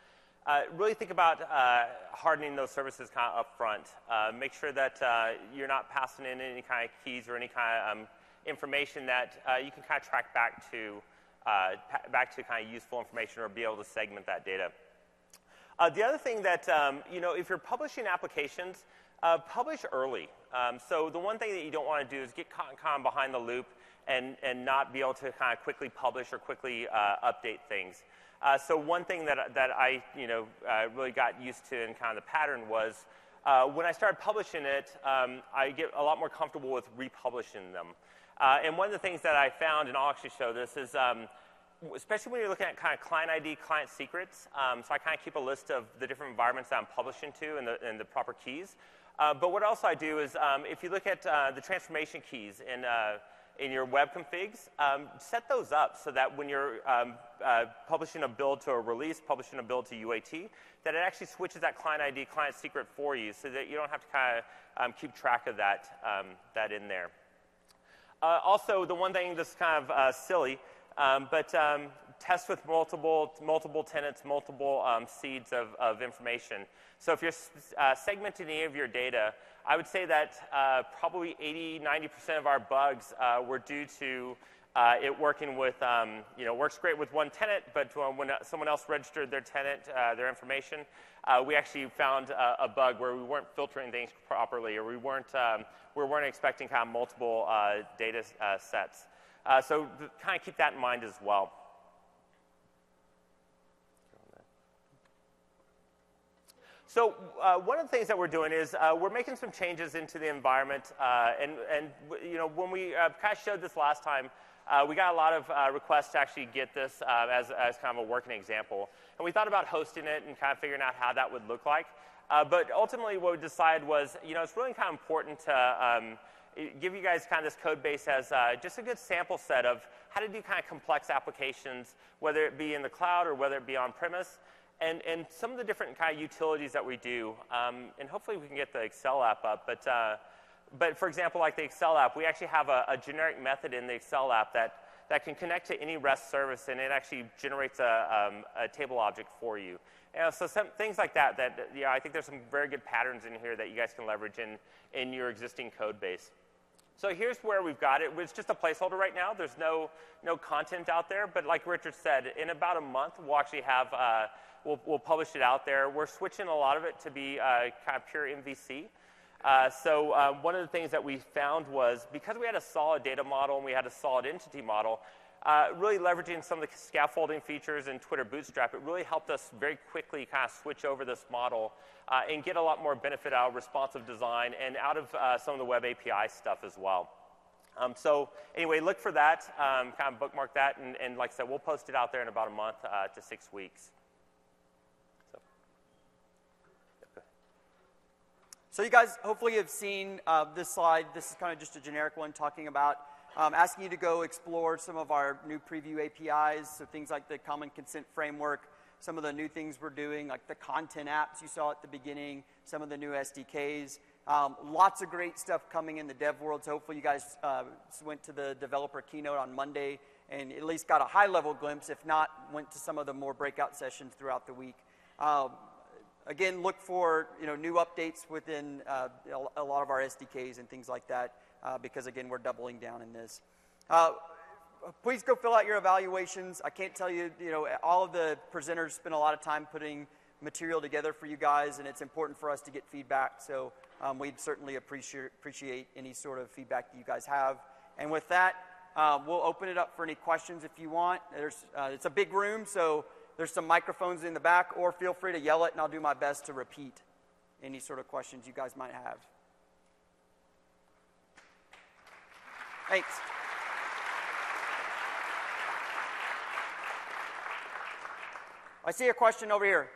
really think about hardening those services kind of up front. Make sure that you're not passing in any kind of keys or any kind of information that you can kind of track back to kind of useful information or be able to segment that data. The other thing that, if you're publishing applications, publish early. So the one thing that you don't want to do is get kind of behind the loop and not be able to kind of quickly publish or quickly update things. So one thing that I really got used to in kind of the pattern was when I started publishing it, I get a lot more comfortable with republishing them. And one of the things that I found, and I'll actually show this, is especially when you're looking at kind of client ID, client secrets. So I kind of keep a list of the different environments that I'm publishing to and the proper keys. But what else I do is if you look at the transformation keys in your web configs, set those up so that when you're publishing a build to a release, publishing a build to UAT, that it actually switches that client ID, client secret for you so that you don't have to kind of keep track of that in there. Also, the one thing that's kind of silly, but test with multiple tenants, multiple seeds of information. So if you're segmenting any of your data, I would say that probably 80–90% of our bugs were due to it working with, works great with one tenant, but when someone else registered their tenant, their information, we actually found a bug where we weren't filtering things properly, or we weren't expecting kind of multiple data sets. So kind of keep that in mind as well. So one of the things that we're doing is we're making some changes into the environment, and when we kind of showed this last time, we got a lot of requests to actually get this as kind of a working example, and we thought about hosting it and kind of figuring out how that would look like. But ultimately, what we decided was, it's really kind of important to give you guys kind of this code base as just a good sample set of how to do kind of complex applications, whether it be in the cloud or whether it be on premise. And some of the different kind of utilities that we do, and hopefully we can get the Excel app up, but for example, like the Excel app, we actually have a generic method in the Excel app that can connect to any REST service, and it actually generates a table object for you. So some things like that I think there's some very good patterns in here that you guys can leverage in your existing code base. So here's where we've got it. It's just a placeholder right now. There's no content out there, but like Richard said, in about a month, we'll actually have we'll publish it out there. We're switching a lot of it to be kind of pure MVC. So one of the things that we found was, because we had a solid data model and we had a solid entity model, really leveraging some of the scaffolding features in Twitter Bootstrap, it really helped us very quickly kind of switch over this model and get a lot more benefit out of responsive design and out of some of the web API stuff as well. So anyway, look for that, kind of bookmark that, and like I said, we'll post it out there in about a month to 6 weeks. So you guys hopefully have seen this slide. This is kind of just a generic one talking about asking you to go explore some of our new preview APIs, so things like the Common Consent Framework, some of the new things we're doing, like the content apps you saw at the beginning, some of the new SDKs. Lots of great stuff coming in the dev world, so hopefully you guys went to the developer keynote on Monday and at least got a high-level glimpse, if not, went to some of the more breakout sessions throughout the week. Again, look for new updates within a lot of our SDKs and things like that, because again, we're doubling down in this. Please go fill out your evaluations. I can't tell you, all of the presenters spend a lot of time putting material together for you guys, and it's important for us to get feedback. So we'd certainly appreciate any sort of feedback that you guys have. And with that, we'll open it up for any questions if you want. It's a big room, so there's some microphones in the back, or feel free to yell it, and I'll do my best to repeat any sort of questions you guys might have. Thanks. I see a question over here.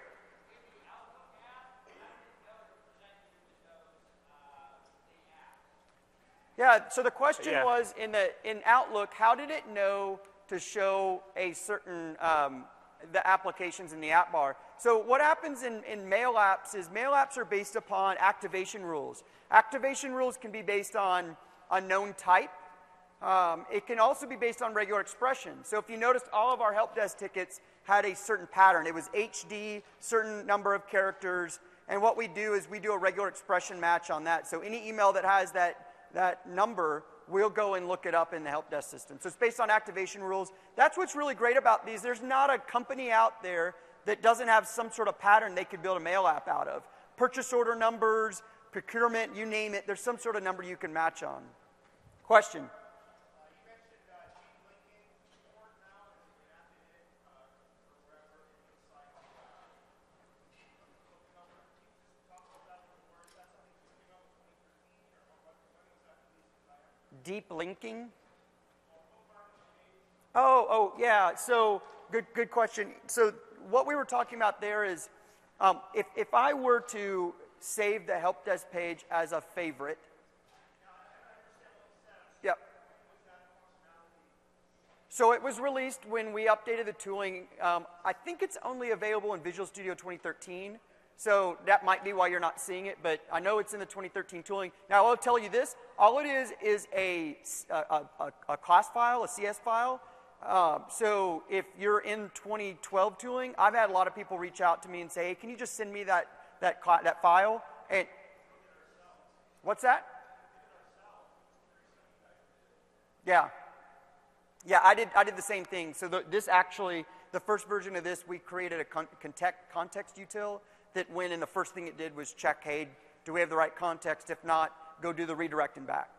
Yeah, so the question was, in Outlook, how did it know to show a certain the applications in the app bar? So what happens in mail apps is mail apps are based upon activation rules. Activation rules can be based on a known type. It can also be based on regular expression. So if you noticed, all of our help desk tickets had a certain pattern. It was HD, certain number of characters, and what we do is we do a regular expression match on that. So any email that has that number, we'll go and look it up in the help desk system. So it's based on activation rules. That's what's really great about these. There's not a company out there that doesn't have some sort of pattern they could build a mail app out of. Purchase order numbers, procurement, you name it, there's some sort of number you can match on. Question? Deep linking? Oh, yeah. So good question. So what we were talking about there is, if I were to save the help desk page as a favorite. Yep. So it was released when we updated the tooling. I think it's only available in Visual Studio 2013. So that might be why you're not seeing it, but I know it's in the 2013 tooling. Now, I'll tell you this. All it is a class file, a CS file. So if you're in 2012 tooling, I've had a lot of people reach out to me and say, hey, can you just send me that file? And what's that? Yeah. Yeah, I did the same thing. So the first version of this, we created a context util that went, and the first thing it did was check, hey, do we have the right context? If not, go do the redirect and back.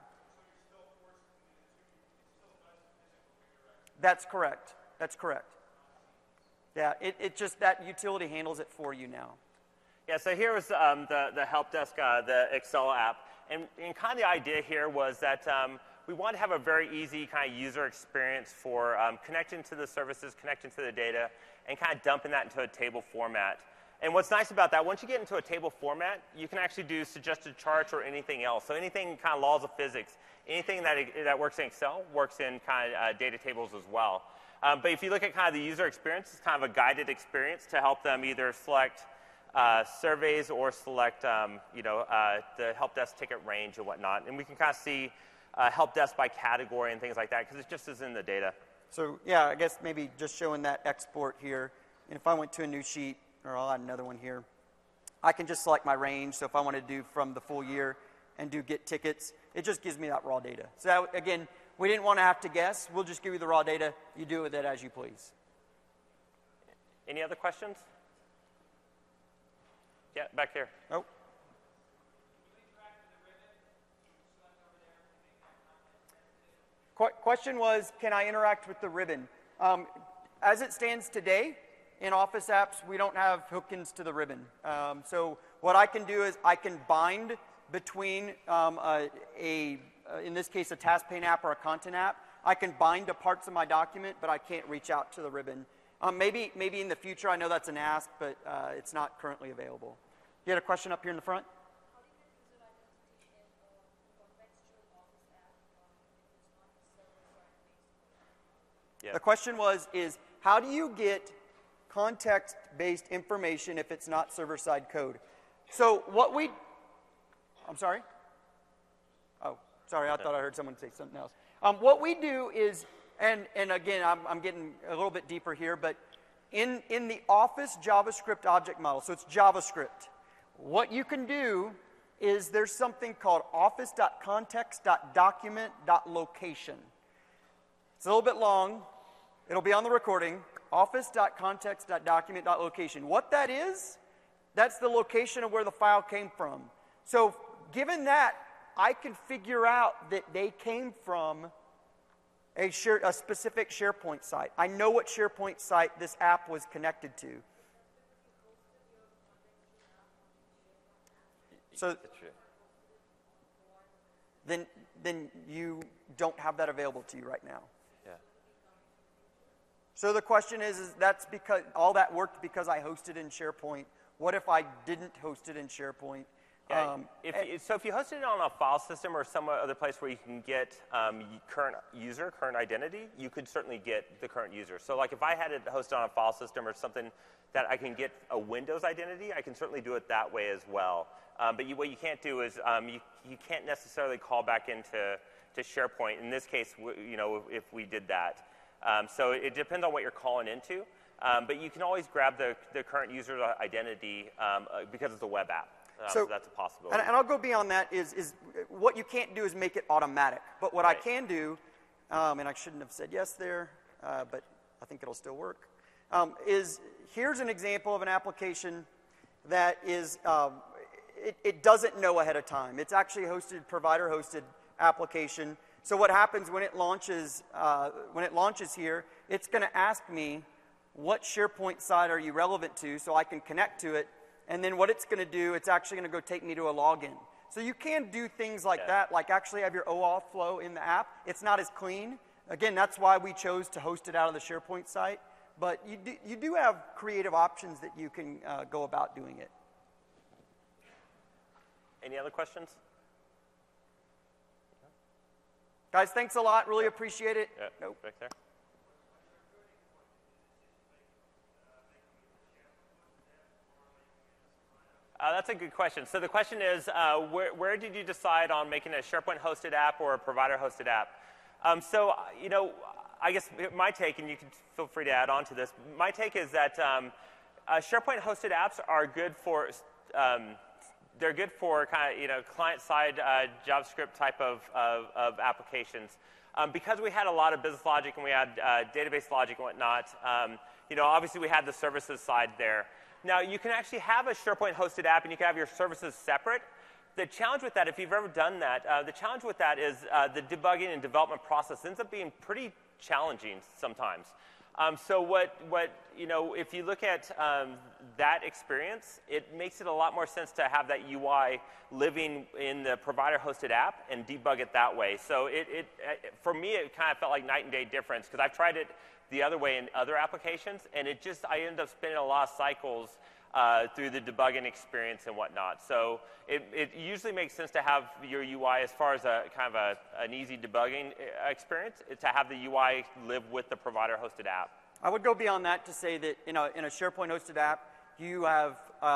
That's correct. That's correct. Yeah, it just, that utility handles it for you now. Yeah, so here was the help desk, the Excel app. And kind of the idea here was that we want to have a very easy kind of user experience for connecting to the services, connecting to the data, and kind of dumping that into a table format. And what's nice about that, once you get into a table format, you can actually do suggested charts or anything else. So anything kind of laws of physics, anything that works in Excel works in kind of data tables as well. But if you look at kind of the user experience, it's kind of a guided experience to help them either select surveys or select the help desk ticket range and whatnot. And we can kind of see help desk by category and things like that because it just is in the data. So yeah, I guess maybe just showing that export here. And if I went to a new sheet, or I'll add another one here, I can just select my range. So if I want to do from the full year and do get tickets, it just gives me that raw data. So that, again, we didn't want to have to guess. We'll just give you the raw data. You do with it as you please. Any other questions? Yeah, back here. Oh. Question was, can I interact with the ribbon? As it stands today, in Office apps, we don't have hook-ins to the ribbon. So what I can do is I can bind between in this case, a task pane app or a content app. I can bind to parts of my document, but I can't reach out to the ribbon. Maybe in the future, I know that's an ask, but it's not currently available. You had a question up here in the front? Yeah. The question is how do you get context-based information if it's not server-side code? So what I'm sorry? Oh, sorry, I thought I heard someone say something else. What we do is, and again, I'm getting a little bit deeper here, but in the Office JavaScript object model, so it's JavaScript, what you can do is there's something called office.context.document.location. It's a little bit long. It'll be on the recording. Office.context.document.location. What that is, that's the location of where the file came from. So given that, I can figure out that they came from a specific SharePoint site. I know what SharePoint site this app was connected to. So then you don't have that available to you right now. Yeah. So the question is that's because all that worked because I hosted in SharePoint. What if I didn't host it in SharePoint? Yeah, if you host it on a file system or some other place where you can get current user, current identity, you could certainly get the current user. So like if I had it hosted on a file system or something that I can get a Windows identity, I can certainly do it that way as well. But what you can't do is you can't necessarily call back into SharePoint. In this case, if we did that. So it depends on what you're calling into. But you can always grab the current user identity because it's a web app. So that's a possibility. And I'll go beyond that is what you can't do is make it automatic. But what I can do, and I shouldn't have said yes there, but I think it'll still work, is here's an example of an application that is, it doesn't know ahead of time. It's actually a provider-hosted application. So what happens when it launches here, it's going to ask me, what SharePoint site are you relevant to, so I can connect to it. And then what it's going to do, it's actually going to go take me to a login. So you can do things like that, like actually have your OAuth flow in the app. It's not as clean. Again, that's why we chose to host it out of the SharePoint site. But you do have creative options that you can go about doing it. Any other questions? Guys, thanks a lot. Really appreciate it. Yeah, nope. Back there. That's a good question. So the question is, where did you decide on making a SharePoint-hosted app or a provider-hosted app? So, I guess my take, and you can feel free to add on to this, my take is that SharePoint-hosted apps are good for, they're good for kind of, client-side JavaScript type of applications. Because we had a lot of business logic and we had database logic and whatnot, obviously we had the services side there. Now, you can actually have a SharePoint-hosted app, and you can have your services separate. The challenge with that, if you've ever done that, the challenge with that is the debugging and development process ends up being pretty challenging sometimes. So if you look at that experience, it makes it a lot more sense to have that UI living in the provider-hosted app and debug it that way. So for me, it kind of felt like night and day difference, because I've tried it the other way in other applications, and I ended up spending a lot of cycles through the debugging experience and whatnot. So it usually makes sense to have your UI, as far as a kind of an easy debugging experience, to have the UI live with the provider-hosted app. I would go beyond that to say that in a SharePoint-hosted app, you have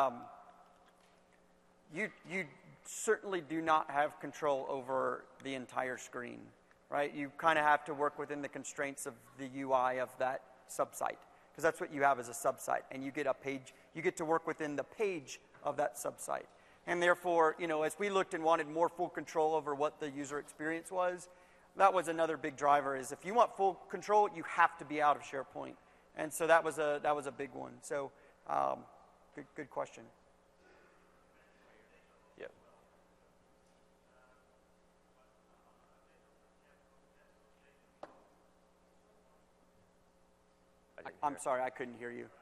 you certainly do not have control over the entire screen. Right? You kind of have to work within the constraints of the UI of that subsite, because that's what you have as a subsite, and you get to work within the page of that subsite. And therefore, as we looked and wanted more full control over what the user experience was, that was another big driver, is if you want full control, you have to be out of SharePoint. And so that was a big one. So good question. I'm sorry, I couldn't hear you.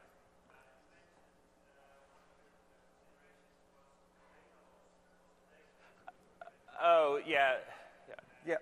Oh, yeah. Yeah.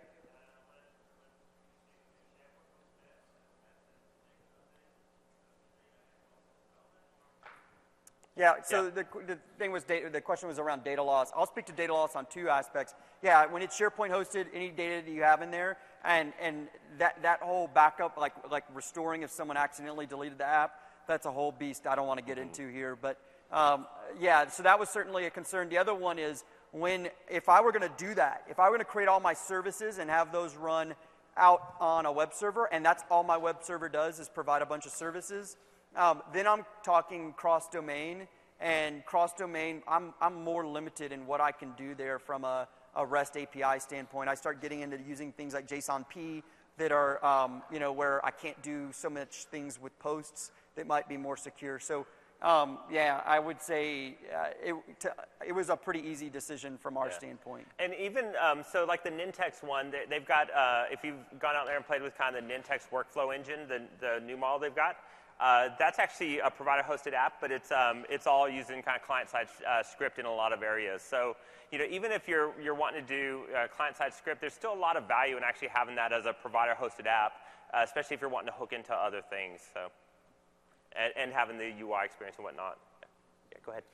Yeah, so the thing was, the question was around data loss. I'll speak to data loss on two aspects. Yeah, when it's SharePoint hosted, any data that you have in there, and that whole backup, like restoring if someone accidentally deleted the app, that's a whole beast I don't want to get into here. But yeah, so that was certainly a concern. The other one is if I were going to do that, if I were going to create all my services and have those run out on a web server, and that's all my web server does is provide a bunch of services, then I'm talking cross-domain, and cross-domain, I'm more limited in what I can do there from a REST API standpoint. I start getting into using things like JSON-P that are, where I can't do so much things with posts that might be more secure. So, yeah, I would say it was a pretty easy decision from our standpoint. And even, so like the Nintex one, they've got, if you've gone out there and played with kind of the Nintex workflow engine, the new model they've got, that's actually a provider-hosted app, but it's all using kind of client-side script in a lot of areas. So, even if you're wanting to do client-side script, there's still a lot of value in actually having that as a provider-hosted app, especially if you're wanting to hook into other things. So, and having the UI experience and whatnot. Yeah, go ahead.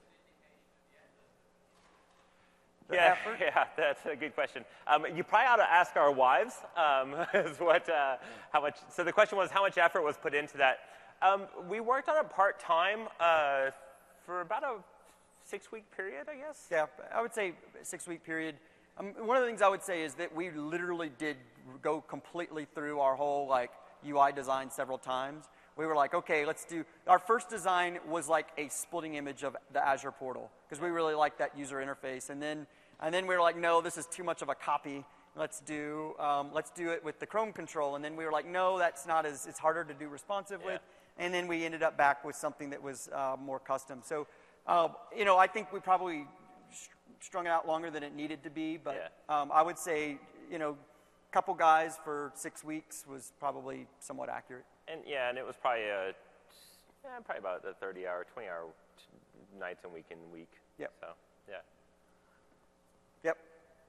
Yeah, that's a good question. You probably ought to ask our wives. Is how much? So the question was, how much effort was put into that? We worked on it part-time for about a 6-week period, I guess. Yeah, I would say 6-week period. One of the things I would say is that we literally did go completely through our whole UI design several times. we were like, okay, let's do, our first design was like a splitting image of the Azure portal, because we really liked that user interface. And then we were like, no, this is too much of a copy. Let's do it with the Chrome control. And then we were like, no, that's not as, it's harder to do responsive with. And then we ended up back with something that was more custom. So, you know, I think we probably strung it out longer than it needed to be. But I would say, you know, a couple guys for 6 weeks was probably somewhat accurate. And and it was probably probably about a 30-hour, 20-hour nights and week. Yep. So, yeah. Yep.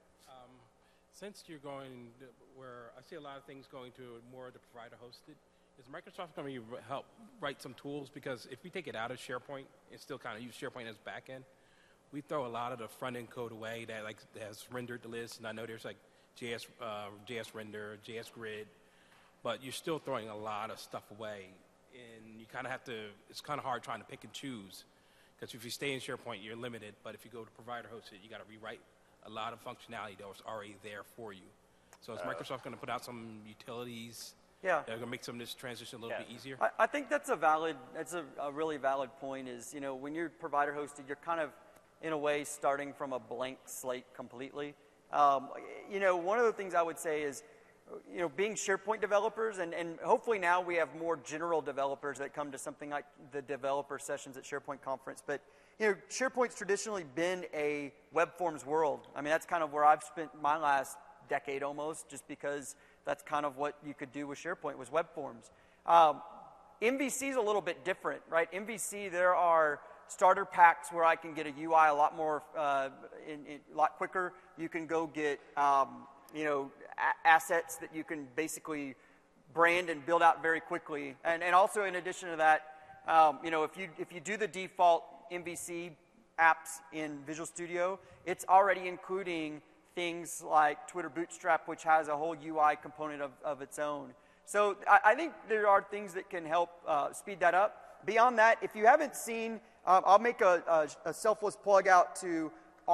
Since you're going where I see a lot of things going to more of the provider hosted, is Microsoft going to help write some tools? Because if we take it out of SharePoint and still kind of use SharePoint as backend, we throw a lot of the front end code away that like has rendered the list. And I know there's like JS render, JS grid, but you're still throwing a lot of stuff away. And you kind of have to, it's kind of hard trying to pick and choose. Because if you stay in SharePoint, you're limited. But if you go to provider hosted, you got to rewrite a lot of functionality that was already there for you. So is Microsoft going to put out some utilities that are going to make some of this transition a little bit easier? I think that's a really valid point is, you know, when you're provider hosted, you're kind of, in a way, starting from a blank slate completely. You know, one of the things I would say is, you know, being SharePoint developers, and hopefully now we have more general developers that come to something like the developer sessions at SharePoint Conference, but you know, SharePoint's traditionally been a web forms world. I mean, that's kind of where I've spent my last decade almost, just because that's kind of what you could do with SharePoint was web forms. MVC is a little bit different, right? MVC, there are starter packs where I can get a UI a lot more, a lot quicker. You can go get, you know, assets that you can basically brand and build out very quickly. And also in addition to that, you know, if you do the default MVC apps in Visual Studio, it's already including things like Twitter Bootstrap, which has a whole UI component of its own. So I think there are things that can help speed that up. Beyond that, if you haven't seen, I'll make a selfless plug out to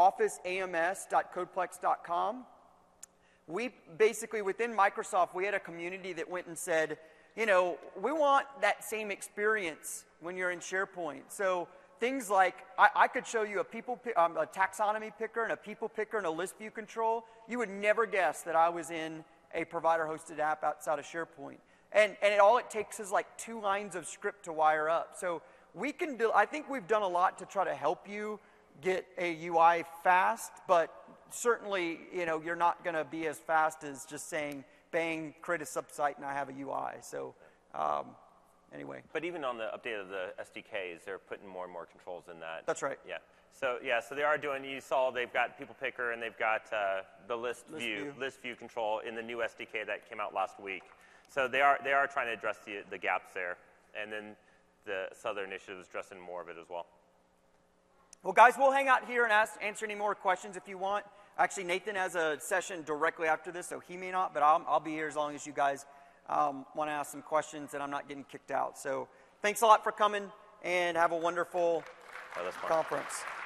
officeams.codeplex.com. We basically, within Microsoft, we had a community that went and said, you know, we want that same experience when you're in SharePoint. So things like, I could show you a taxonomy picker and a people picker and a list view control. You would never guess that I was in a provider-hosted app outside of SharePoint. And all it takes is like 2 lines of script to wire up. So we can do, I think we've done a lot to try to help you get a UI fast, but certainly, you know, you're not going to be as fast as just saying, bang, create a subsite and I have a UI. So anyway. But even on the update of the SDKs, they're putting more and more controls in that. That's right. Yeah. So so they are doing, you saw they've got People Picker and they've got the list view control in the new SDK that came out last week. So they are trying to address the gaps there. And then the Southern Initiative is addressing more of it as well. Well, guys, we'll hang out here and answer any more questions if you want. Actually, Nathan has a session directly after this, so he may not, but I'll be here as long as you guys want to ask some questions and I'm not getting kicked out. So thanks a lot for coming, and have a wonderful conference.